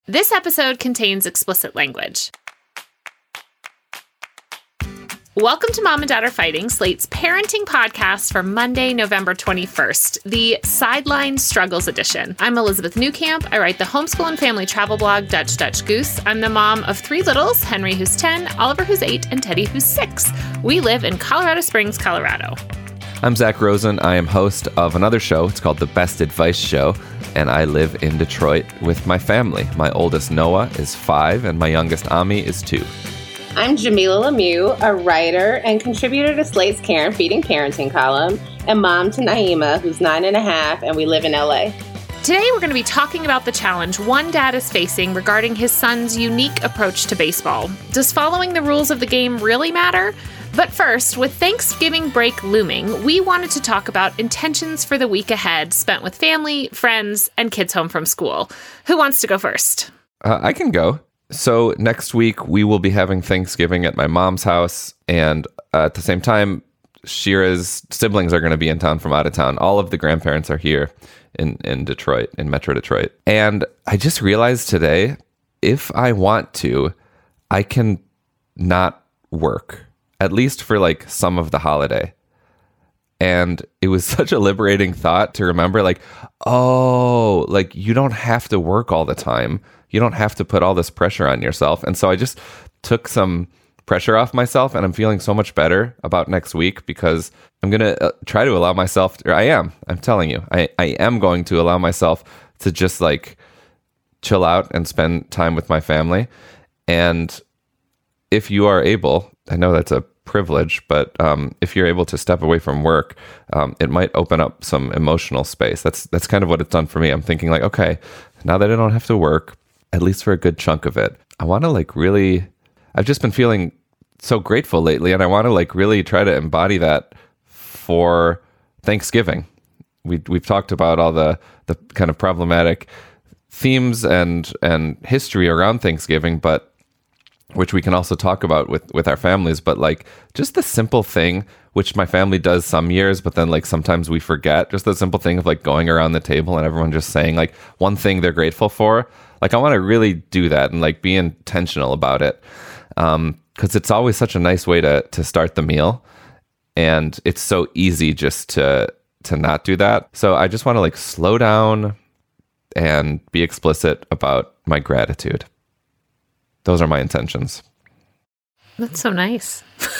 This episode contains explicit language. Welcome to Mom and Dad Are Fighting, Slate's parenting podcast for Monday, November 21st, the Sideline Struggles edition. I'm Elizabeth Newcamp. I write the homeschool and family travel blog, Dutch Goose. I'm the mom of three littles, Henry, who's 10, Oliver, who's 8, and Teddy, who's 6. We live in Colorado Springs, Colorado. I'm Zach Rosen. I am host of another show. It's called The Best Advice Show, and I live in Detroit with my family. My oldest, Noah, is 5, and my youngest, Ami, is 2. I'm Jamila Lemieux, a writer and contributor to Slate's Care and Feeding Parenting column, and mom to Naima, who's 9.5, and we live in LA. Today, we're going to be talking about the challenge one dad is facing regarding his son's unique approach to baseball. Does following the rules of the game really matter? But first, with Thanksgiving break looming, we wanted to talk about intentions for the week ahead spent with family, friends, and kids home from school. Who wants to go first? I can go. So next week, we will be having Thanksgiving at my mom's house. And at the same time, Shira's siblings are going to be in town from out of town. All of the grandparents are here in Detroit, in Metro Detroit. And I just realized today, if I want to, I can not work, at least for like some of the holiday. And it was such a liberating thought to remember, like, oh, like you don't have to work all the time. You don't have to put all this pressure on yourself. And so I just took some pressure off myself, and I'm feeling so much better about next week because I'm going to try to allow myself, or I'm telling you, I am going to allow myself to just like chill out and spend time with my family. And if you are able, I know that's a privilege, but if you're able to step away from work, it might open up some emotional space. That's kind of what it's done for me. I'm thinking like, okay, now that I don't have to work, at least for a good chunk of it, I want to like really, I've just been feeling so grateful lately, and I want to like really try to embody that for Thanksgiving. We've talked about all the kind of problematic themes and history around Thanksgiving, but which we can also talk about with our families, but like just the simple thing, which my family does some years, but then like sometimes we forget, just the simple thing of like going around the table and everyone just saying like one thing they're grateful for. Like I want to really do that and like be intentional about it. Because it's always such a nice way to start the meal. And it's so easy just to not do that. So I just want to like slow down and be explicit about my gratitude. Those are my intentions. That's so nice.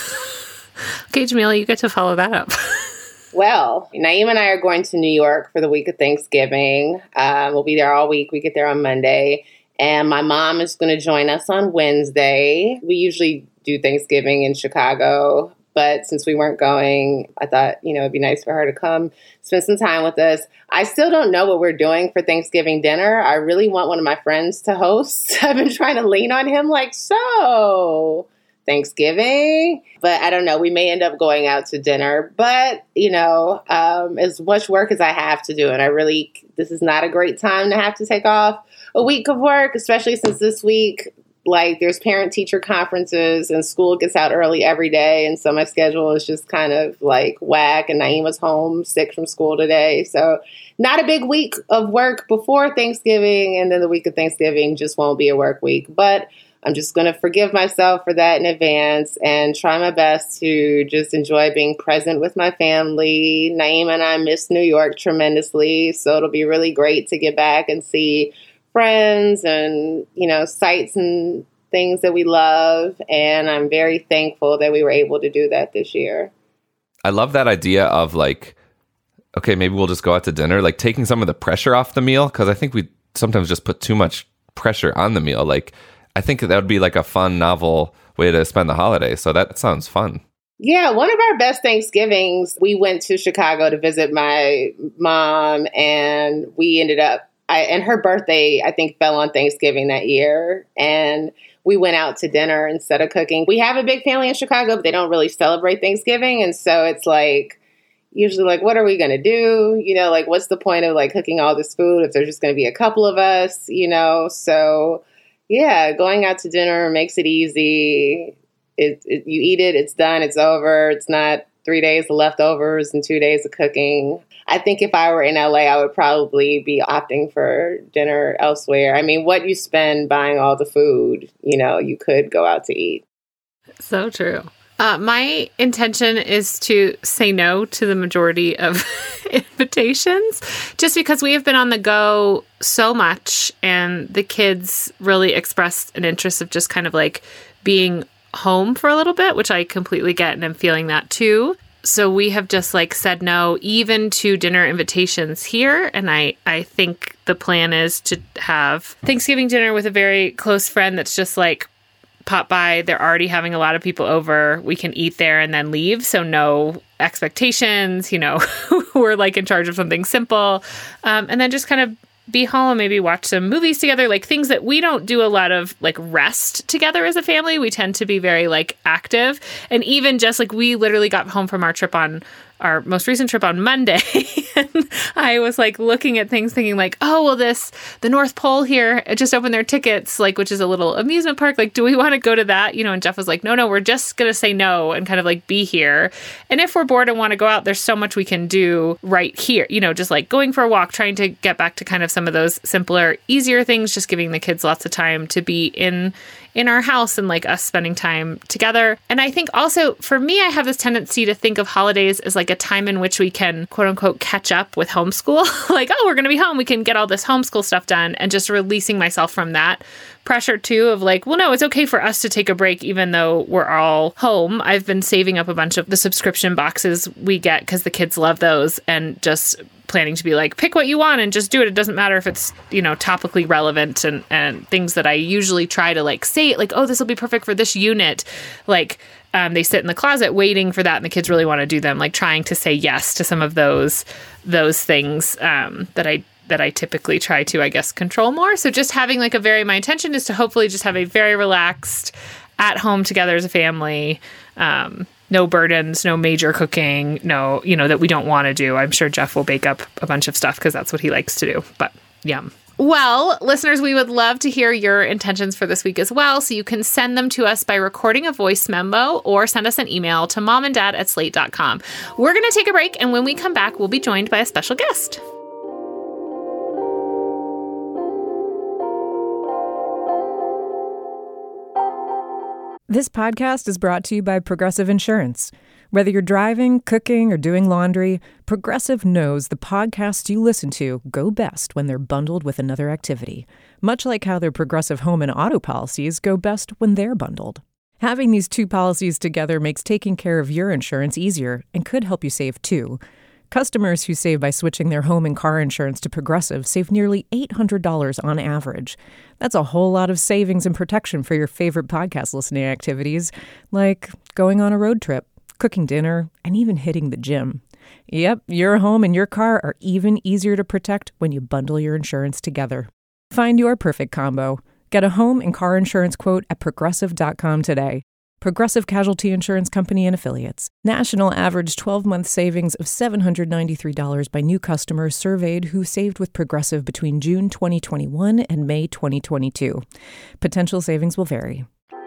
Okay, Jamila, you get to follow that up. Well, Naima and I are going to New York for the week of Thanksgiving. We'll be there all week. We get there on Monday. And my mom is going to join us on Wednesday. We usually do Thanksgiving in Chicago, but since we weren't going, I thought, it'd be nice for her to come spend some time with us. I still don't know what we're doing for Thanksgiving dinner. I really want one of my friends to host. I've been trying to lean on him like, so Thanksgiving, but I don't know. We may end up going out to dinner, but as much work as I have to do, and this is not a great time to have to take off a week of work, especially since this week, like there's parent-teacher conferences and school gets out early every day. And so my schedule is just kind of like whack, and Naima's home sick from school today. So not a big week of work before Thanksgiving. And then the week of Thanksgiving just won't be a work week. But I'm just going to forgive myself for that in advance and try my best to just enjoy being present with my family. Naima and I miss New York tremendously. So it'll be really great to get back and see friends and, sights and things that we love. And I'm very thankful that we were able to do that this year. I love that idea of like, okay, maybe we'll just go out to dinner, like taking some of the pressure off the meal. Cause I think we sometimes just put too much pressure on the meal. Like, I think that would be like a fun, novel way to spend the holiday. So that sounds fun. Yeah, one of our best Thanksgivings, we went to Chicago to visit my mom, and we ended up, and her birthday, I think, fell on Thanksgiving that year. And we went out to dinner instead of cooking. We have a big family in Chicago, but they don't really celebrate Thanksgiving. And so it's like, usually like, what are we going to do? Like, what's the point of like cooking all this food if there's just going to be a couple of us, So yeah, going out to dinner makes it easy. You eat it, it's done, it's over. It's not 3 days of leftovers and 2 days of cooking. I think if I were in LA, I would probably be opting for dinner elsewhere. I mean, what you spend buying all the food, you could go out to eat. So true. My intention is to say no to the majority of invitations, just because we have been on the go so much, and the kids really expressed an interest of just kind of like being home for a little bit, which I completely get, and I'm feeling that too. So we have just like said no even to dinner invitations here. And I think the plan is to have Thanksgiving dinner with a very close friend that's just like pop by. They're already having a lot of people over. We can eat there and then leave. So no expectations, we're like in charge of something simple. And then just kind of be home, maybe watch some movies together, like things that we don't do a lot of like rest together as a family. We tend to be very like active. And even just like we literally got home from our most recent trip on Monday. And I was like looking at things thinking like, oh, well, the North Pole here, it just opened their tickets, like, which is a little amusement park. Like, do we want to go to that? And Jeff was like, no, we're just going to say no and kind of like be here. And if we're bored and want to go out, there's so much we can do right here, just like going for a walk, trying to get back to kind of some of those simpler, easier things, just giving the kids lots of time to be in our house and like us spending time together. And I think also for me, I have this tendency to think of holidays as like a time in which we can quote unquote catch up with homeschool. Like, oh, we're going to be home. We can get all this homeschool stuff done, and just releasing myself from that pressure too of like, well, no, it's okay for us to take a break even though we're all home. I've been saving up a bunch of the subscription boxes we get because the kids love those, and just planning to be like, pick what you want and just do it. It doesn't matter if it's, topically relevant and things that I usually try to like say, like, oh, this will be perfect for this unit. Like, they sit in the closet waiting for that, and the kids really want to do them, like trying to say yes to some of those things that I typically try to, I guess, control more. So just having like my intention is to hopefully just have a very relaxed at home together as a family. No burdens, no major cooking, no, that we don't want to do. I'm sure Jeff will bake up a bunch of stuff because that's what he likes to do, but yum. Well, listeners, we would love to hear your intentions for this week as well. So you can send them to us by recording a voice memo or send us an email to momanddad@slate.com. We're going to take a break, and when we come back, we'll be joined by a special guest. This podcast is brought to you by Progressive Insurance. Whether you're driving, cooking, or doing laundry, Progressive knows the podcasts you listen to go best when they're bundled with another activity, much like how their Progressive home and auto policies go best when they're bundled. Having these two policies together makes taking care of your insurance easier and could help you save too. Customers who save by switching their home and car insurance to Progressive save nearly $800 on average. That's a whole lot of savings and protection for your favorite podcast listening activities, like going on a road trip, cooking dinner, and even hitting the gym. Yep, your home and your car are even easier to protect when you bundle your insurance together. Find your perfect combo. Get a home and car insurance quote at Progressive.com today. Progressive Casualty Insurance Company and Affiliates. National average 12-month savings of $793 by new customers surveyed who saved with Progressive between June 2021 and May 2022. Potential savings will vary.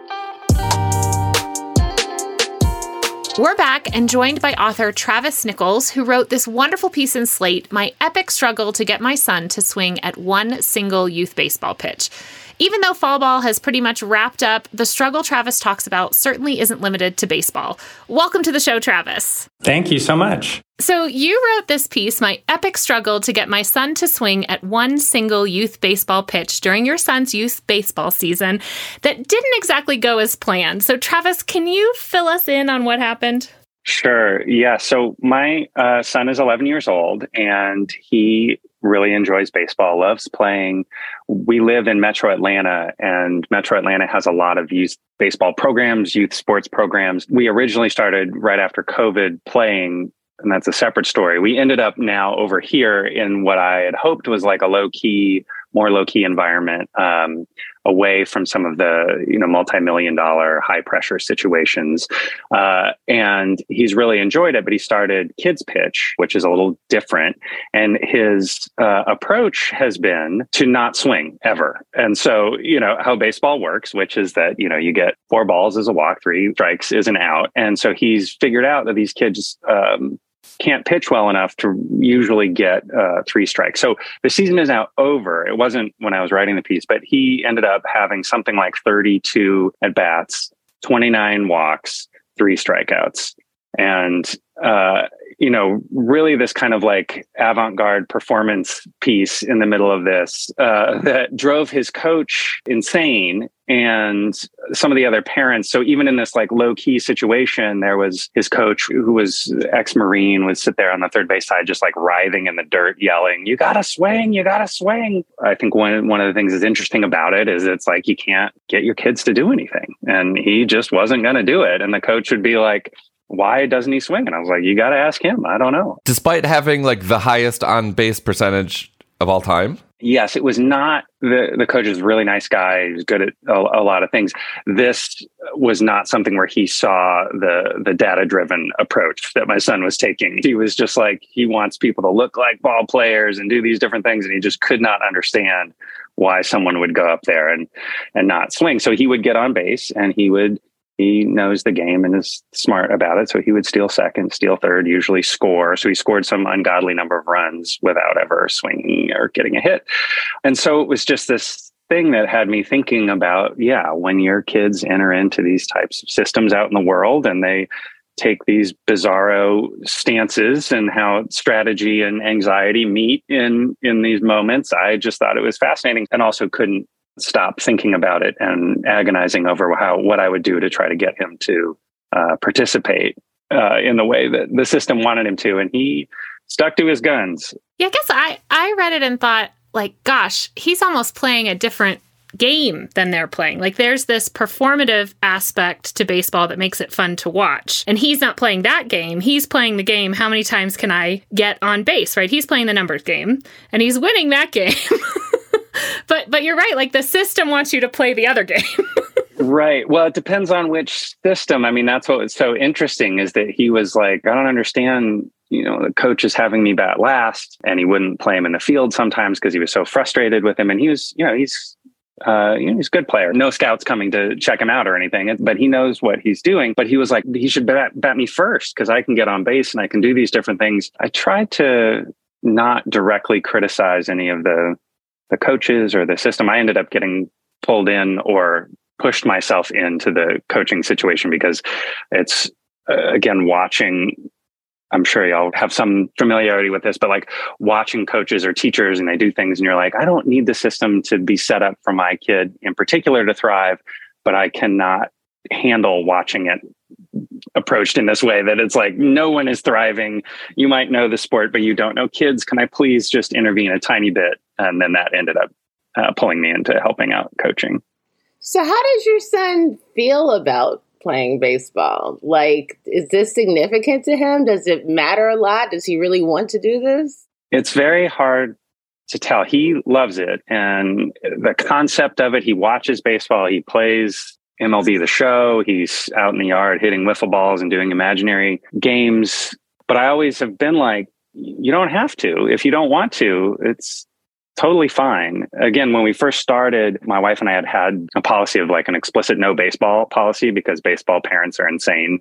We're back and joined by author Travis Nichols, who wrote this wonderful piece in Slate, My Epic Struggle to Get My Son to Swing at One Single Youth Baseball Pitch. Even though fall ball has pretty much wrapped up, the struggle Travis talks about certainly isn't limited to baseball. Welcome to the show, Travis. Thank you so much. So you wrote this piece, My Epic Struggle to Get My Son to Swing at One Single Youth Baseball Pitch during your son's youth baseball season, that didn't exactly go as planned. So Travis, can you fill us in on what happened? Sure. Yeah. So my son is 11 years old, and he really enjoys baseball, loves playing. We live in Metro Atlanta, and Metro Atlanta has a lot of youth baseball programs, youth sports programs. We originally started right after COVID playing, and that's a separate story. We ended up now over here in what I had hoped was like a low-key more low-key environment, away from some of the, multi-million-dollar high-pressure situations. And he's really enjoyed it, but he started Kids Pitch, which is a little different. And his approach has been to not swing ever. And so, how baseball works, which is that, you get 4 balls is a walk, 3 strikes is an out. And so he's figured out that these kids can't pitch well enough to usually get 3 strikes. So the season is now over. It wasn't when I was writing the piece, but he ended up having something like 32 at bats, 29 walks, 3 strikeouts. And, really this kind of like avant-garde performance piece in the middle of this that drove his coach insane and some of the other parents. So even in this like low-key situation, there was his coach who was ex-Marine would sit there on the third base side, just like writhing in the dirt, yelling, "You gotta swing, you gotta swing." I think one of the things that's interesting about it is it's like you can't get your kids to do anything. And he just wasn't going to do it. And the coach would be like, "Why doesn't he swing?" And I was like, "You got to ask him. I don't know." Despite having like the highest on base percentage of all time? Yes, it was not. The coach is a really nice guy. He was good at a lot of things. This was not something where he saw the data-driven approach that my son was taking. He was just like, he wants people to look like ball players and do these different things. And he just could not understand why someone would go up there and not swing. So he would get on base and he knows the game and is smart about it. So he would steal second, steal third, usually score. So he scored some ungodly number of runs without ever swinging or getting a hit. And so it was just this thing that had me thinking about, when your kids enter into these types of systems out in the world and they take these bizarro stances and how strategy and anxiety meet in these moments, I just thought it was fascinating and also couldn't stop thinking about it and agonizing over what I would do to try to get him to participate in the way that the system wanted him to. And he stuck to his guns. Yeah, I guess I read it and thought, like, gosh, he's almost playing a different game than they're playing. Like, there's this performative aspect to baseball that makes it fun to watch. And he's not playing that game. He's playing the game, how many times can I get on base, right? He's playing the numbers game, and he's winning that game. But you're right. Like, the system wants you to play the other game. Right. Well, it depends on which system. I mean, that's what was so interesting is that he was like, I don't understand, the coach is having me bat last, and he wouldn't play him in the field sometimes because he was so frustrated with him. And he was, he's a good player. No scouts coming to check him out or anything, but he knows what he's doing. But he was like, he should bat me first because I can get on base and I can do these different things. I tried to not directly criticize any of the coaches or the system. I ended up getting pulled in or pushed myself into the coaching situation because it's, again, watching, I'm sure y'all have some familiarity with this, but like watching coaches or teachers and they do things and you're like, I don't need the system to be set up for my kid in particular to thrive, but I cannot handle watching it approached in this way that it's like, no one is thriving. You might know the sport, but you don't know kids. Can I please just intervene a tiny bit? And then that ended up pulling me into helping out coaching. So how does your son feel about playing baseball? Like, is this significant to him? Does it matter a lot? Does he really want to do this? It's very hard to tell. He loves it. And the concept of it, he watches baseball, he plays MLB The Show, he's out in the yard hitting wiffle balls and doing imaginary games. But I always have been like, you don't have to. If you don't want to, it's totally fine. Again, when we first started, my wife and I had a policy of like an explicit no baseball policy because baseball parents are insane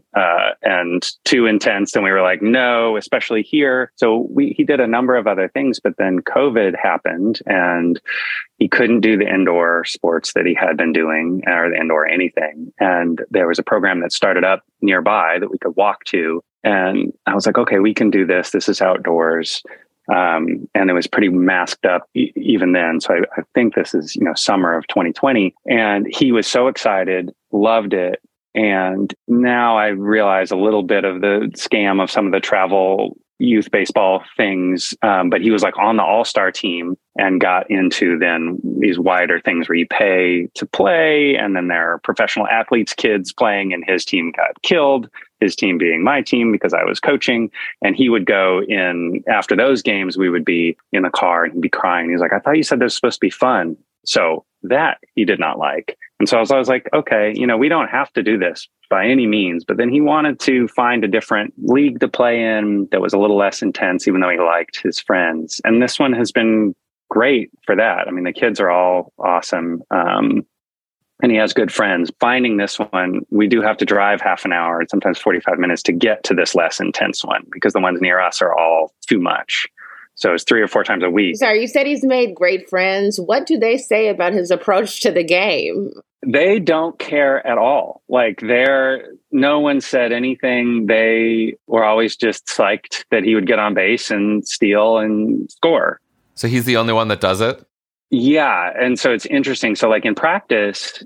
and too intense. And we were like, no, especially here. So he did a number of other things, but then COVID happened and he couldn't do the indoor sports that he had been doing or the indoor anything. And there was a program that started up nearby that we could walk to. And I was like, okay, we can do this. This is outdoors. And it was pretty masked up even then. So I think this is, summer of 2020. And he was so excited, loved it. And now I realize a little bit of the scam of some of the travel youth baseball things. But he was like on the all-star team and got into then these wider things where you pay to play. And then there are professional athletes, kids playing, and his team got killed. his team being my team because I was coaching. And he would go in after those games, we would be in the car and he'd be crying. He's like, I thought you said this was supposed to be fun. So that he did not like. And so I was like, okay, we don't have to do this by any means. But then he wanted to find a different league to play in that was a little less intense, even though he liked his friends. And this one has been great for that. I mean, the kids are all awesome. And he has good friends. Finding this one, we do have to drive half an hour, sometimes 45 minutes to get to this less intense one because the ones near us are all too much. So it's 3 or 4 times a week. Sorry, you said he's made great friends. What do they say about his approach to the game? They don't care at all. Like no one said anything. They were always just psyched that he would get on base and steal and score. So he's the only one that does it? Yeah. And so it's interesting. So like in practice,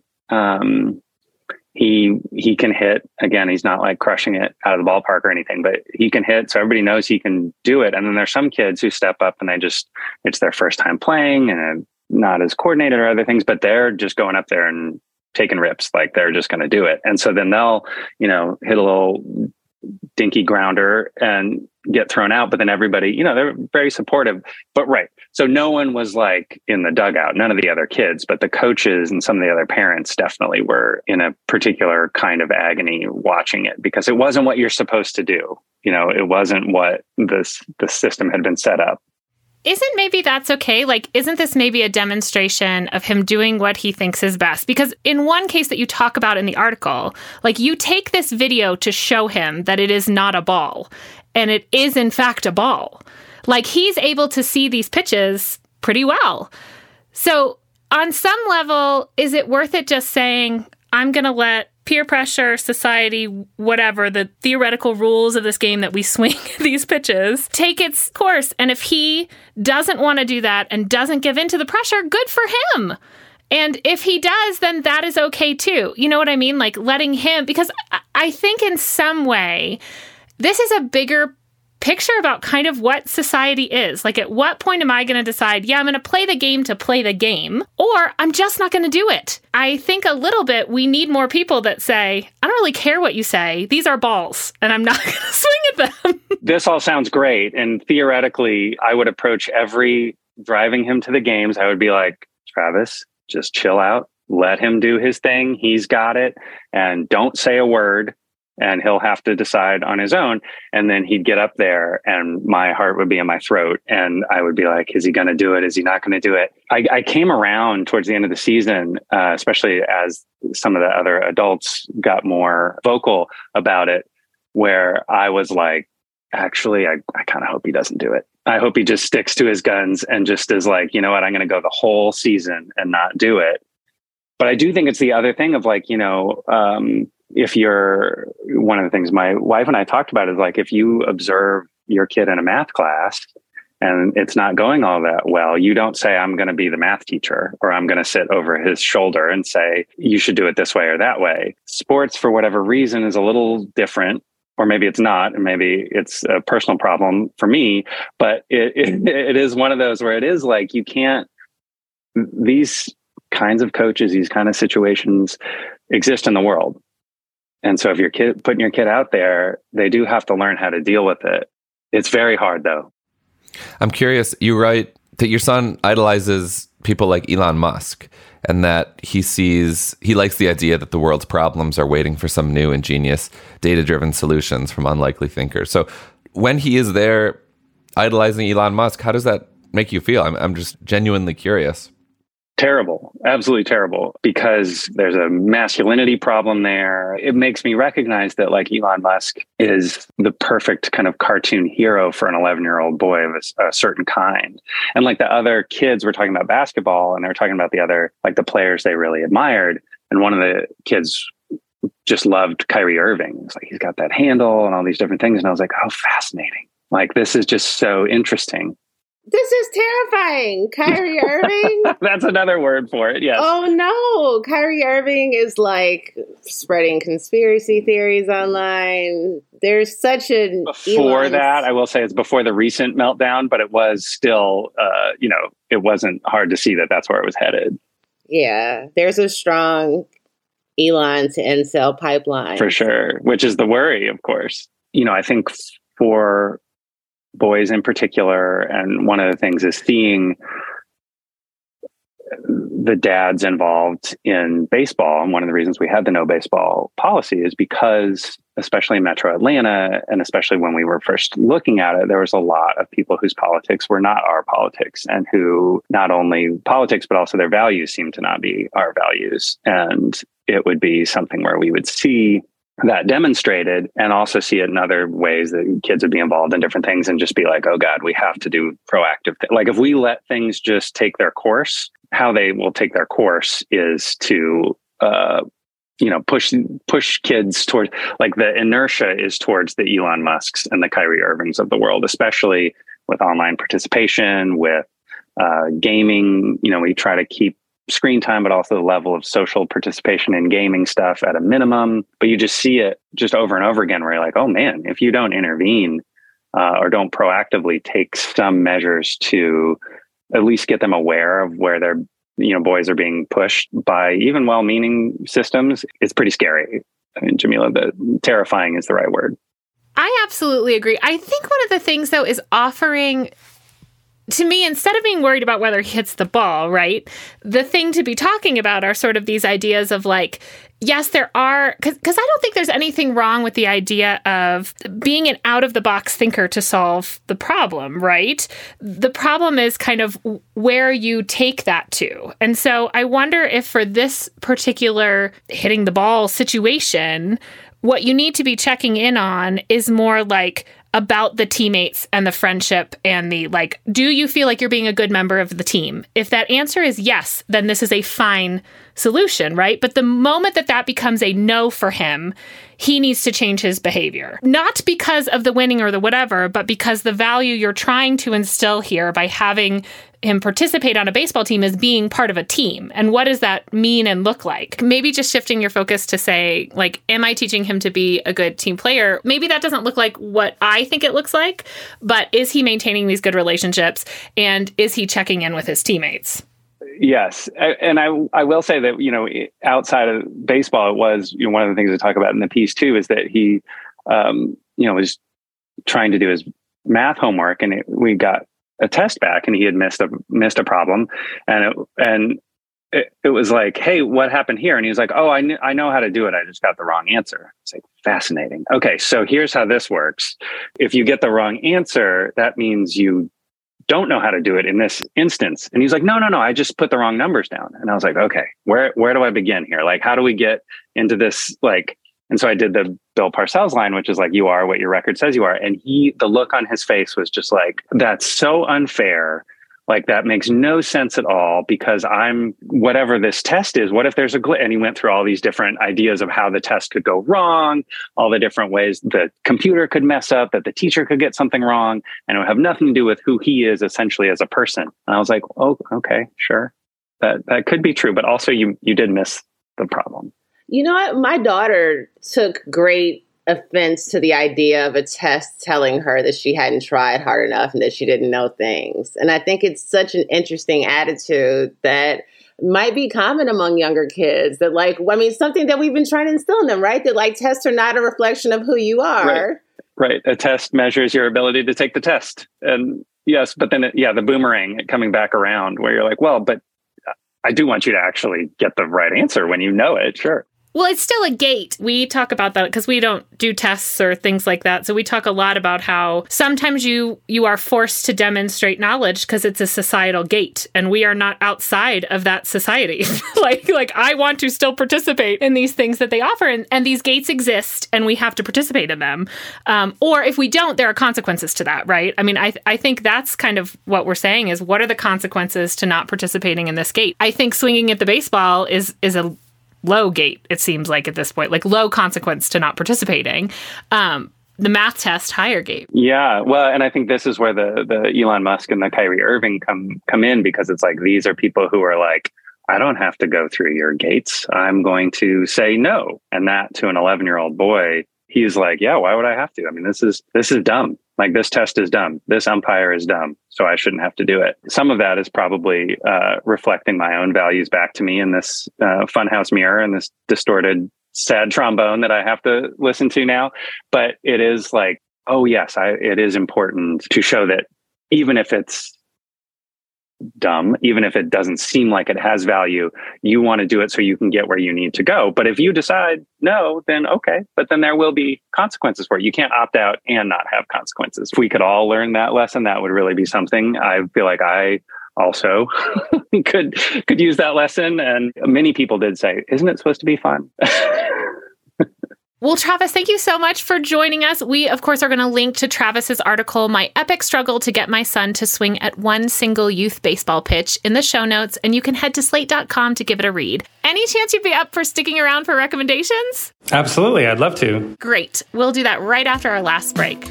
he can hit. Again, he's not like crushing it out of the ballpark or anything, but he can hit. So everybody knows he can do it. And then there's some kids who step up and it's their first time playing and not as coordinated or other things, but they're just going up there and taking rips. Like they're just going to do it. And so then they'll, hit a little dinky grounder and get thrown out. But then everybody, they're very supportive. But right. So no one was like in the dugout, none of the other kids, but the coaches and some of the other parents definitely were in a particular kind of agony watching it because it wasn't what you're supposed to do. It wasn't what the system had been set up. Isn't maybe that's okay? Like, isn't this maybe a demonstration of him doing what he thinks is best? Because in one case that you talk about in the article, like you take this video to show him that it is not a ball and it is in fact a ball. Like he's able to see these pitches pretty well. So on some level, is it worth it just saying, I'm going to let peer pressure, society, whatever, the theoretical rules of this game that we swing these pitches, take its course. And if he doesn't want to do that and doesn't give in to the pressure, good for him. And if he does, then that is okay too. You know what I mean? Like letting him, because I think in some way, this is a bigger picture about kind of what society is. Like, at what point am I going to decide, I'm going to play the game to play the game, or I'm just not going to do it? I think a little bit we need more people that say, I don't really care what you say. These are balls, and I'm not going to swing at them. This all sounds great. And theoretically, I would approach every driving him to the games. I would be like, Travis, just chill out. Let him do his thing. He's got it. And don't say a word. And he'll have to decide on his own. And then he'd get up there and my heart would be in my throat. And I would be like, is he going to do it? Is he not going to do it? I came around towards the end of the season, especially as some of the other adults got more vocal about it, where I was like, actually, I kind of hope he doesn't do it. I hope he just sticks to his guns and just is like, you know what, I'm going to go the whole season and not do it. But I do think it's the other thing of like, if you're, one of the things my wife and I talked about is like, if you observe your kid in a math class and it's not going all that well, you don't say, I'm going to be the math teacher, or I'm going to sit over his shoulder and say, you should do it this way or that way. Sports, for whatever reason, is a little different, or maybe it's not, and maybe it's a personal problem for me, but it is one of those where it is like, you can't, these kinds of coaches, these kind of situations exist in the world. And so if you're putting your kid out there, they do have to learn how to deal with it. It's very hard, though. I'm curious, you write that your son idolizes people like Elon Musk, and that he likes the idea that the world's problems are waiting for some new ingenious data-driven solutions from unlikely thinkers. So when he is there idolizing Elon Musk, how does that make you feel? I'm just genuinely curious. Terrible, absolutely terrible, because there's a masculinity problem there. It makes me recognize that like Elon Musk is the perfect kind of cartoon hero for an 11-year-old boy of a certain kind. And like the other kids were talking about basketball, and they were talking about the other, like the players they really admired. And one of the kids just loved Kyrie Irving. It's like, he's got that handle and all these different things. And I was like, oh, fascinating. Like, this is just so interesting. This is terrifying. Kyrie Irving? That's another word for it, yes. Oh, no. Kyrie Irving is like spreading conspiracy theories online. There's such an... Before that, I will say it's before the recent meltdown, but it was still, it wasn't hard to see that that's where it was headed. Yeah. There's a strong Elon to incel pipeline. For sure, which is the worry, of course. I think for boys in particular, and one of the things is seeing the dads involved in baseball. And one of the reasons we had the no baseball policy is because, especially in Metro Atlanta, and especially when we were first looking at it, there was a lot of people whose politics were not our politics, and who not only politics, but also their values seemed to not be our values. And it would be something where we would see that demonstrated, and also see it in other ways that kids would be involved in different things and just be like, oh God, we have to do proactive things. Like if we let things just take their course, how they will take their course is to, push kids towards, like the inertia is towards the Elon Musks and the Kyrie Irvings of the world, especially with online participation, with gaming. We try to keep screen time, but also the level of social participation in gaming stuff at a minimum. But you just see it just over and over again where you're like, oh man, if you don't intervene or don't proactively take some measures to at least get them aware of where their boys are being pushed by even well-meaning systems, it's pretty scary. I mean, Jamila, terrifying is the right word. I absolutely agree. I think one of the things, though, is offering, to me, instead of being worried about whether he hits the ball, right, the thing to be talking about are sort of these ideas of like, yes, there are, because I don't think there's anything wrong with the idea of being an out-of-the-box thinker to solve the problem, right? The problem is kind of where you take that to. And so I wonder if for this particular hitting the ball situation, what you need to be checking in on is more like about the teammates and the friendship and the, like, do you feel like you're being a good member of the team? If that answer is yes, then this is a fine solution, right? But the moment that becomes a no for him, he needs to change his behavior. Not because of the winning or the whatever, but because the value you're trying to instill here by having him participate on a baseball team is being part of a team. And what does that mean and look like? Maybe just shifting your focus to say, like, am I teaching him to be a good team player? Maybe that doesn't look like what I think it looks like, but is he maintaining these good relationships? And is he checking in with his teammates? Yes. And I will say that, outside of baseball, it was, one of the things we talk about in the piece too, is that he, was trying to do his math homework, and we got a test back, and he had missed a problem. And it was like, hey, what happened here? And he was like, oh, I know how to do it. I just got the wrong answer. It's like, fascinating. Okay. So here's how this works. If you get the wrong answer, that means you don't know how to do it in this instance. And he's like, no, I just put the wrong numbers down. And I was like, okay, where do I begin here? Like, how do we get into this? Like, and so I did the Bill Parcells line, which is like, you are what your record says you are. And the look on his face was just like, that's so unfair. Like, that makes no sense at all, because I'm whatever this test is. What if there's a glitch? And he went through all these different ideas of how the test could go wrong, all the different ways the computer could mess up, that the teacher could get something wrong, and it would have nothing to do with who he is essentially as a person. And I was like, oh, okay, sure. That could be true. But also you did miss the problem. You know what? My daughter took great offense to the idea of a test telling her that she hadn't tried hard enough and that she didn't know things. And I think it's such an interesting attitude that might be common among younger kids, that something that we've been trying to instill in them, right? That like tests are not a reflection of who you are. Right. A test measures your ability to take the test. And yes, but then the boomerang coming back around where you're like, well, but I do want you to actually get the right answer when you know it. Sure. Well, it's still a gate. We talk about that because we don't do tests or things like that. So we talk a lot about how sometimes you are forced to demonstrate knowledge because it's a societal gate, and we are not outside of that society. like I want to still participate in these things that they offer, and these gates exist, and we have to participate in them. Or if we don't, there are consequences to that, right? I mean, I think that's kind of what we're saying is, what are the consequences to not participating in this gate? I think swinging at the baseball is a low gate, it seems like at this point, like low consequence to not participating. The math test, higher gate. Yeah, well, and I think this is where the Elon Musk and the Kyrie Irving come in, because it's like, these are people who are like, I don't have to go through your gates. I'm going to say no. And that, to an 11-year-old boy, he's like, yeah, why would I have to? I mean, this is dumb. Like, this test is dumb. This umpire is dumb. So I shouldn't have to do it. Some of that is probably reflecting my own values back to me in this funhouse mirror and this distorted, sad trombone that I have to listen to now. But it is like, oh, yes, it is important to show that even if it's dumb, even if it doesn't seem like it has value, you want to do it so you can get where you need to go. But if you decide no, then okay, but then there will be consequences for it. You can't opt out and not have consequences. If we could all learn that lesson, that would really be something. I feel like I also could use that lesson. And many people did say, isn't it supposed to be fun? Well, Travis, thank you so much for joining us. We, of course, are going to link to Travis's article, My Epic Struggle to Get My Son to Swing at One Single Youth Baseball Pitch, in the show notes, and you can head to slate.com to give it a read. Any chance you'd be up for sticking around for recommendations? Absolutely. I'd love to. Great. We'll do that right after our last break.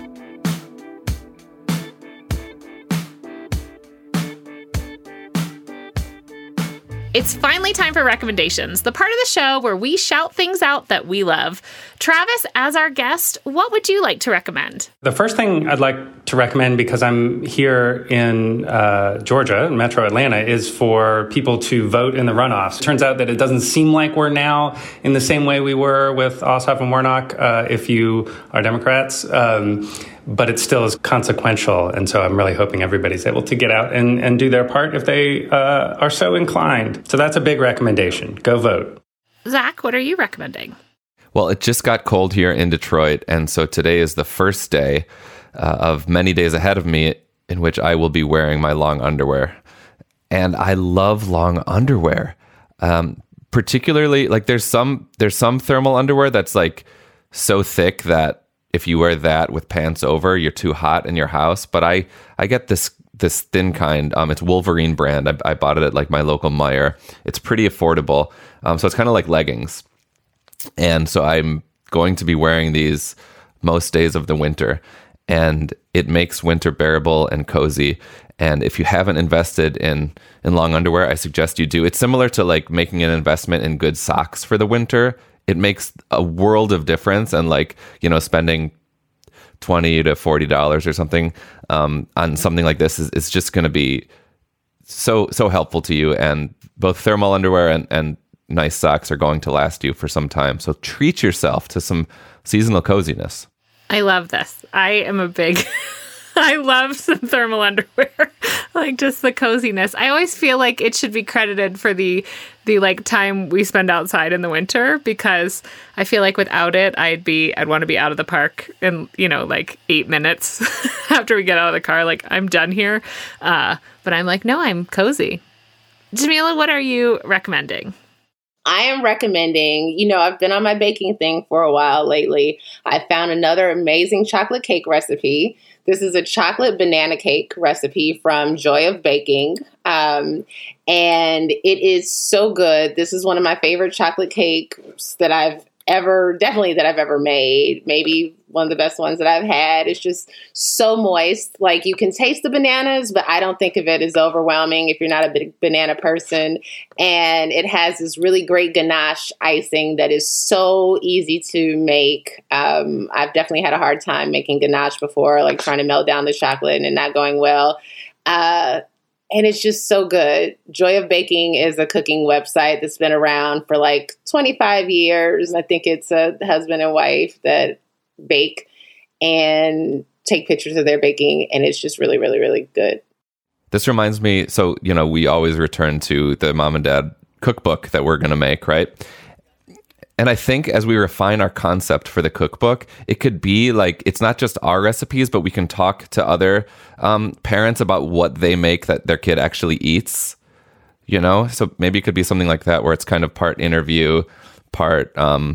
It's finally time for recommendations, the part of the show where we shout things out that we love. Travis, as our guest, what would you like to recommend? The first thing I'd like to recommend, because I'm here in Georgia, in Metro Atlanta, is for people to vote in the runoffs. It turns out that it doesn't seem like we're now in the same way we were with Ossoff and Warnock, if you are Democrats. But it still is consequential. And so I'm really hoping everybody's able to get out and do their part if they are so inclined. So that's a big recommendation. Go vote. Zach, what are you recommending? Well, it just got cold here in Detroit. And so today is the first day of many days ahead of me in which I will be wearing my long underwear. And I love long underwear. Particularly, like there's some thermal underwear that's like so thick that if you wear that with pants over, you're too hot in your house. But I get this thin kind. It's Wolverine brand. I bought it at like my local Meijer. It's pretty affordable. So it's kind of like leggings. And so I'm going to be wearing these most days of the winter. And it makes winter bearable and cozy. And if you haven't invested in long underwear, I suggest you do. It's similar to like making an investment in good socks for the winter. It makes a world of difference, and like, you know, spending $20 to $40 or something on something like this is just going to be so helpful to you. And both thermal underwear and nice socks are going to last you for some time. So treat yourself to some seasonal coziness. I love this. I love some thermal underwear, like just the coziness. I always feel like it should be credited for the like time we spend outside in the winter, because I feel like without it, I'd want to be out of the park in, like 8 minutes after we get out of the car. Like, I'm done here. But I'm like, no, I'm cozy. Jamila, what are you recommending? I am recommending, I've been on my baking thing for a while lately. I found another amazing chocolate cake recipe. This is a chocolate banana cake recipe from Joy of Baking. And it is so good. This is one of my favorite chocolate cakes that I've ever made. Maybe one of the best ones that I've had. It's just so moist. Like, you can taste the bananas, but I don't think of it as overwhelming if you're not a big banana person. And it has this really great ganache icing that is so easy to make. I've definitely had a hard time making ganache before, like trying to melt down the chocolate and it not going well. And it's just so good. Joy of Baking is a cooking website that's been around for like 25 years. I think it's a husband and wife that bake and take pictures of their baking. And it's just really, really, really good. This reminds me, so, we always return to the mom and dad cookbook that we're going to make, right? And I think as we refine our concept for the cookbook, it could be like, it's not just our recipes, but we can talk to other parents about what they make that their kid actually eats, So maybe it could be something like that, where it's kind of part interview, part,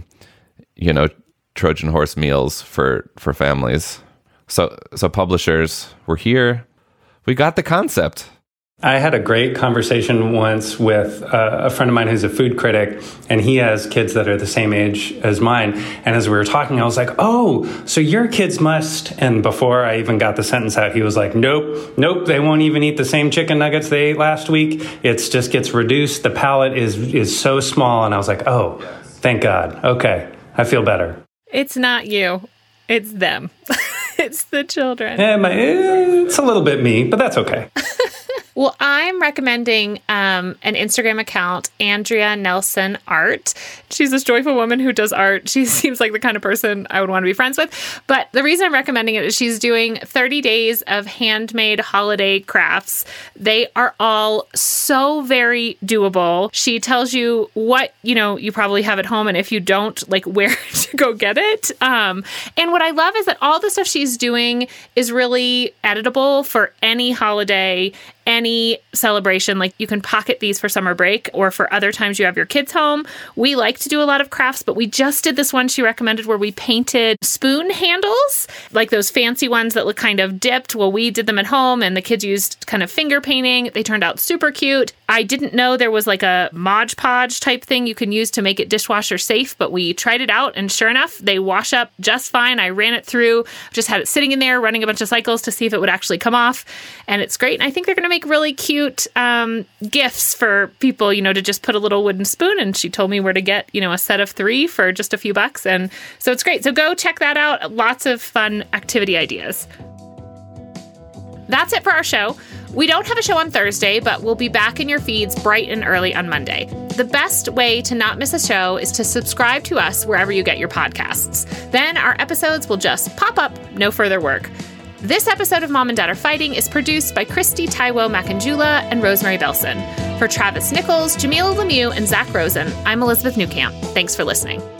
Trojan horse meals for families. So publishers, we're here. We got the concept. I had a great conversation once with a friend of mine who's a food critic, and he has kids that are the same age as mine. And as we were talking, I was like, oh, so your kids must. And before I even got the sentence out, he was like, nope, they won't even eat the same chicken nuggets they ate last week. It just gets reduced. The palate is so small. And I was like, oh, thank God. Okay, I feel better. It's not you. It's them. It's the children. It's a little bit me, but that's okay. Well, I'm recommending an Instagram account, Andrea Nelson Art. She's this joyful woman who does art. She seems like the kind of person I would want to be friends with. But the reason I'm recommending it is she's doing 30 days of handmade holiday crafts. They are all so very doable. She tells you what, you probably have at home, and if you don't, like where to go get it. And what I love is that all the stuff she's doing is really editable for any holiday, any celebration. Like you can pocket these for summer break or for other times you have your kids home. We like to do a lot of crafts, but we just did this one she recommended where we painted spoon handles, like those fancy ones that look kind of dipped. Well, we did them at home and the kids used kind of finger painting. They turned out super cute. I didn't know there was like a Mod Podge type thing you can use to make it dishwasher safe, but we tried it out and sure enough, they wash up just fine. I ran it through, just had it sitting in there, running a bunch of cycles to see if it would actually come off. And it's great. And I think they're going to make really cute gifts for people, to just put a little wooden spoon. And she told me where to get, a set of 3 for just a few bucks. And so it's great. So go check that out. Lots of fun activity ideas. That's it for our show. We don't have a show on Thursday, but we'll be back in your feeds bright and early on Monday. The best way to not miss a show is to subscribe to us wherever you get your podcasts. Then our episodes will just pop up, no further work. This episode of Mom and Dad Are Fighting is produced by Christy Taiwo Makanjula and Rosemary Belson. For Travis Nichols, Jamila Lemieux, and Zach Rosen, I'm Elizabeth Newcamp. Thanks for listening.